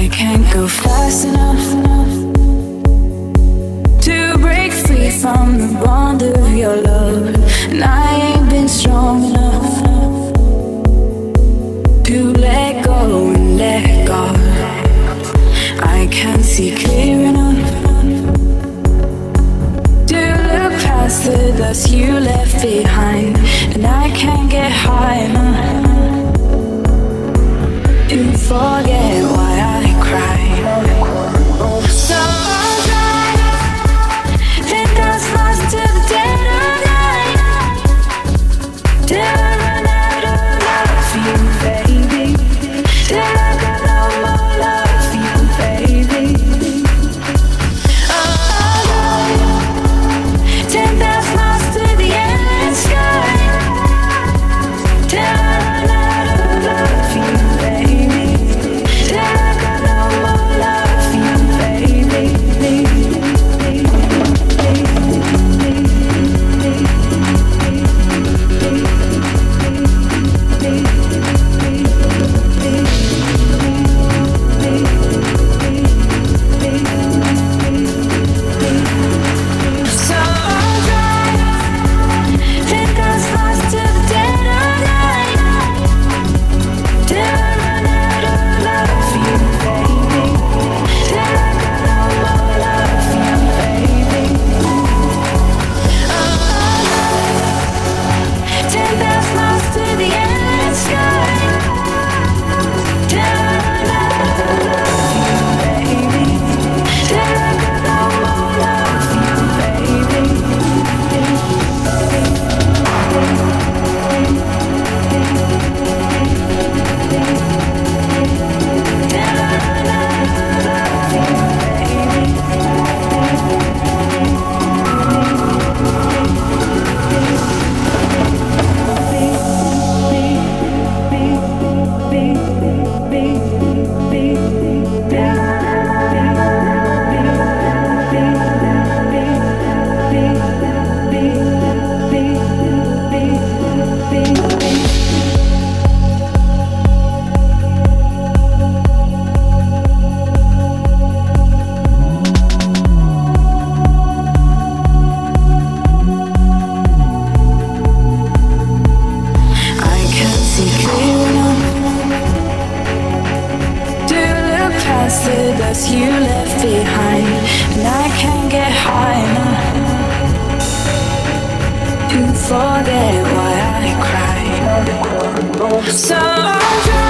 I can't go fast enough to break free from the bond of your love, and I ain't been strong enough to let go and let God. I can't see clear enough to look past the dust you left behind, and I can't get high enough to forget why I cried. So I'll drive 10,000 miles to the dead of night till I run out of love for you, baby. Till I got no more love for you, baby. Oh, I'll drive 10,000 miles to the endless sky till I run out of love for you, baby. Till I got no more love for you, baby. So I'll drive 10,000 miles to the dead of night till I run out of love for you, baby. Till I got no more love for you, baby. Oh, 10,000 miles to the endless sky till I run out of love for you, baby. Till I got no more love for you, baby. I can't see clear enough to look past the dust you left behind, and I can't get high enough to forget why I cried. So I'll